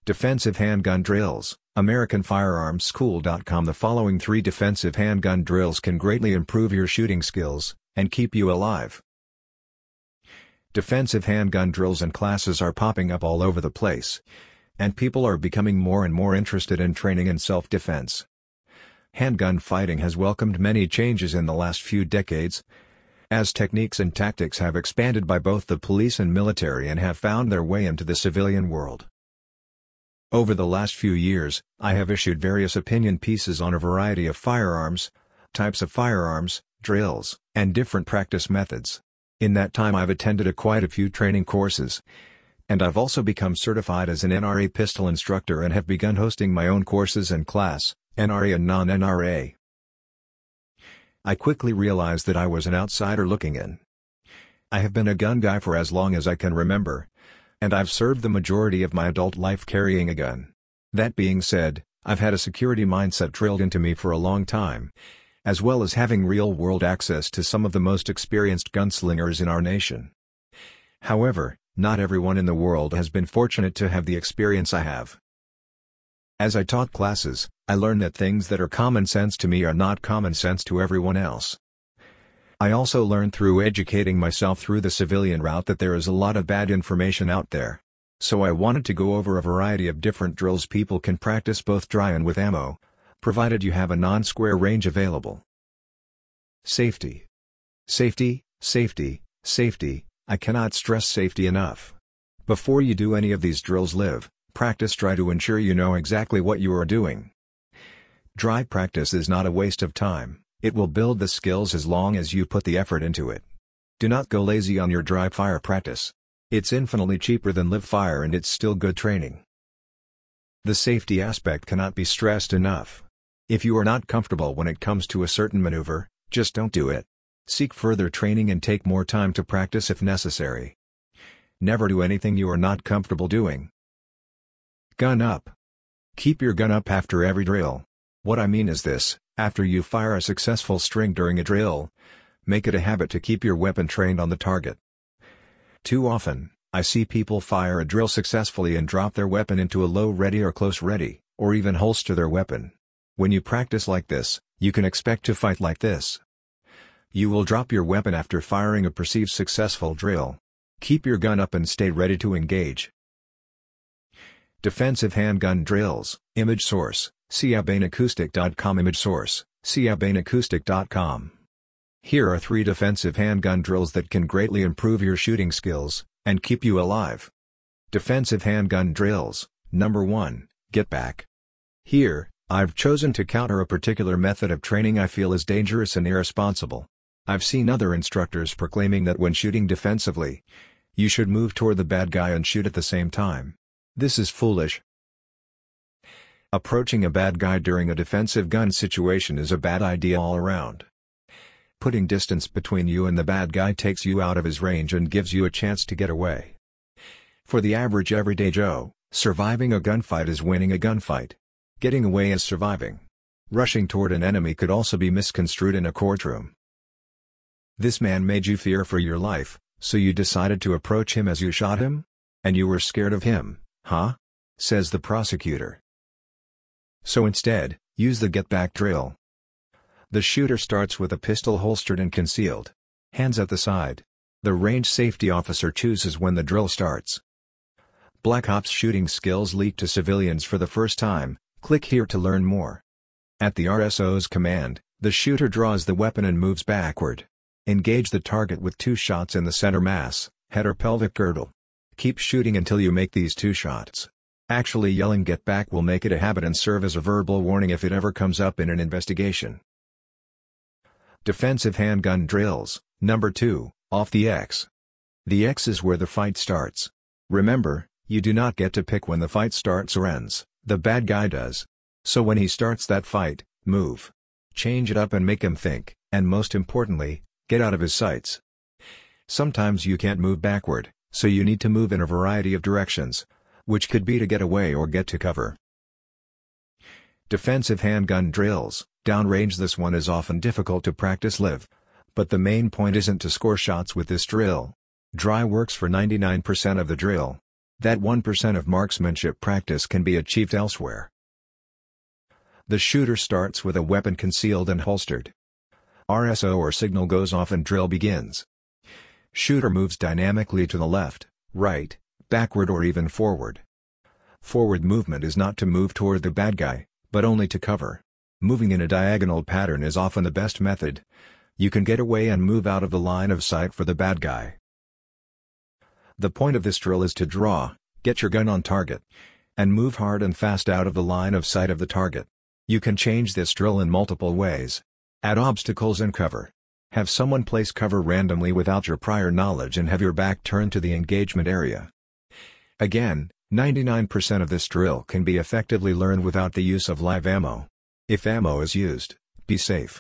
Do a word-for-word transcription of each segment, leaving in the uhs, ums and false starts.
Defensive Handgun Drills, American Firearms School dot com. The following three defensive handgun drills can greatly improve your shooting skills and keep you alive. Defensive handgun drills and classes are popping up all over the place, and people are becoming more and more interested in training in self-defense. Handgun fighting has welcomed many changes in the last few decades, as techniques and tactics have expanded by both the police and military and have found their way into the civilian world. Over the last few years, I have issued various opinion pieces on a variety of firearms, types of firearms, drills, and different practice methods. In that time I've attended a quite a few training courses, and I've also become certified as an N R A pistol instructor and have begun hosting my own courses and class, N R A and non-N R A. I quickly realized that I was an outsider looking in. I have been a gun guy for as long as I can remember, and I've served the majority of my adult life carrying a gun. That being said, I've had a security mindset drilled into me for a long time, as well as having real-world access to some of the most experienced gunslingers in our nation. However, not everyone in the world has been fortunate to have the experience I have. As I taught classes, I learned that things that are common sense to me are not common sense to everyone else. I also learned through educating myself through the civilian route that there is a lot of bad information out there. So I wanted to go over a variety of different drills people can practice both dry and with ammo, provided you have a non-square range available. Safety. Safety, safety, safety, I cannot stress safety enough. Before you do any of these drills, live, practice, try to ensure you know exactly what you are doing. Dry practice is not a waste of time. It will build the skills as long as you put the effort into it. Do not go lazy on your dry fire practice. It's infinitely cheaper than live fire and it's still good training. The safety aspect cannot be stressed enough. If you are not comfortable when it comes to a certain maneuver, just don't do it. Seek further training and take more time to practice if necessary. Never do anything you are not comfortable doing. Gun up. Keep your gun up after every drill. What I mean is this: after you fire a successful string during a drill, make it a habit to keep your weapon trained on the target. Too often, I see people fire a drill successfully and drop their weapon into a low ready or close ready, or even holster their weapon. When you practice like this, you can expect to fight like this. You will drop your weapon after firing a perceived successful drill. Keep your gun up and stay ready to engage. Defensive handgun drills, image source, Siabain Acoustic dot com. Image source, Siabain Acoustic dot com. Here are three defensive handgun drills that can greatly improve your shooting skills and keep you alive. Defensive handgun drills. Number one, get back. Here, I've chosen to counter a particular method of training I feel is dangerous and irresponsible. I've seen other instructors proclaiming that when shooting defensively, you should move toward the bad guy and shoot at the same time. This is foolish. Approaching a bad guy during a defensive gun situation is a bad idea all around. Putting distance between you and the bad guy takes you out of his range and gives you a chance to get away. For the average everyday Joe, surviving a gunfight is winning a gunfight. Getting away is surviving. Rushing toward an enemy could also be misconstrued in a courtroom. This man made you fear for your life, so you decided to approach him as you shot him? And you were scared of him, huh? Says the prosecutor. So instead, use the get back drill. The shooter starts with a pistol holstered and concealed, hands at the side. The range safety officer chooses when the drill starts. Black Ops shooting skills leaked to civilians for the first time. Click here to learn more. At the R S O's command, the shooter draws the weapon and moves backward. Engage the target with two shots in the center mass, head or pelvic girdle. Keep shooting until you make these two shots. Actually yelling get back will make it a habit and serve as a verbal warning if it ever comes up in an investigation. Defensive handgun drills. Number two, off the X. The X is where the fight starts. Remember, you do not get to pick when the fight starts or ends, the bad guy does. So when he starts that fight, move. Change it up and make him think, and most importantly, get out of his sights. Sometimes you can't move backward, so you need to move in a variety of directions, which could be to get away or get to cover. Defensive handgun drills. Downrange. This one is often difficult to practice live, but the main point isn't to score shots with this drill. Dry works for ninety-nine percent of the drill. That one percent of marksmanship practice can be achieved elsewhere. The shooter starts with a weapon concealed and holstered. R S O or signal goes off and drill begins. Shooter moves dynamically to the left, right, backward or even forward. Forward movement is not to move toward the bad guy, but only to cover. Moving in a diagonal pattern is often the best method. You can get away and move out of the line of sight for the bad guy. The point of this drill is to draw, get your gun on target, and move hard and fast out of the line of sight of the target. You can change this drill in multiple ways. Add obstacles and cover. Have someone place cover randomly without your prior knowledge and have your back turned to the engagement area. Again, ninety-nine percent of this drill can be effectively learned without the use of live ammo. If ammo is used, be safe.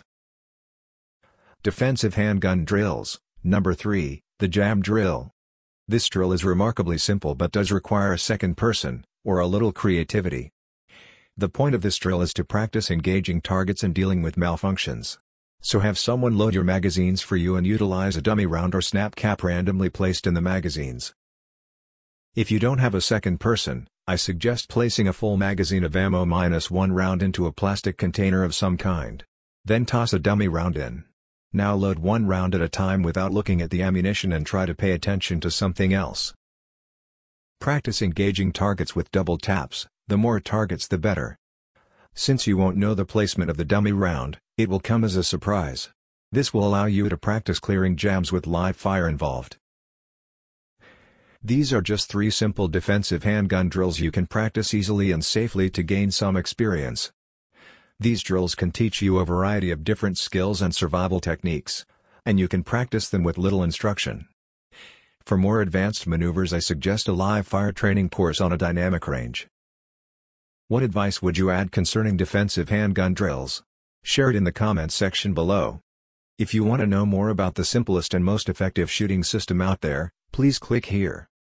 Defensive handgun drills. Number three, the jam drill. This drill is remarkably simple but does require a second person, or a little creativity. The point of this drill is to practice engaging targets and dealing with malfunctions. So have someone load your magazines for you and utilize a dummy round or snap cap randomly placed in the magazines. If you don't have a second person, I suggest placing a full magazine of ammo minus one round into a plastic container of some kind. Then toss a dummy round in. Now load one round at a time without looking at the ammunition and try to pay attention to something else. Practice engaging targets with double taps, the more targets the better. Since you won't know the placement of the dummy round, it will come as a surprise. This will allow you to practice clearing jams with live fire involved. These are just three simple defensive handgun drills you can practice easily and safely to gain some experience. These drills can teach you a variety of different skills and survival techniques, and you can practice them with little instruction. For more advanced maneuvers, I suggest a live fire training course on a dynamic range. What advice would you add concerning defensive handgun drills? Share it in the comments section below. If you want to know more about the simplest and most effective shooting system out there, please click here.